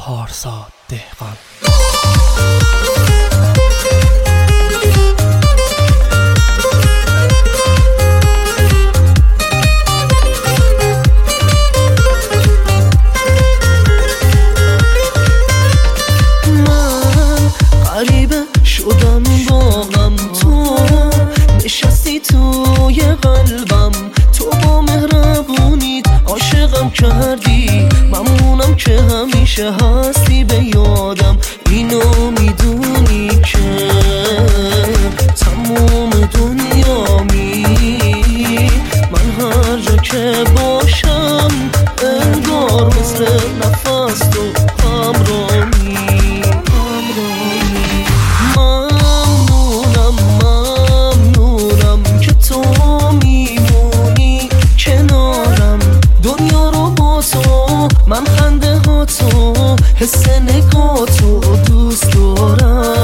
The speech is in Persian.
پارسا دهقان. من غریبه شدم واقعا، تو نشستی توی قلبم، تو با مهربونیت عاشقم کردی، ممنونم که همیشه هستی به یادم. اینو میدونی که تموم دنیامی، من هر جا که باشم انگار مثل نفس تو همراهی. ممنونم که تو میمونی کنارم، دنیا رو با تو، من خنده ها تو، حس نگاه تو دوست دارم.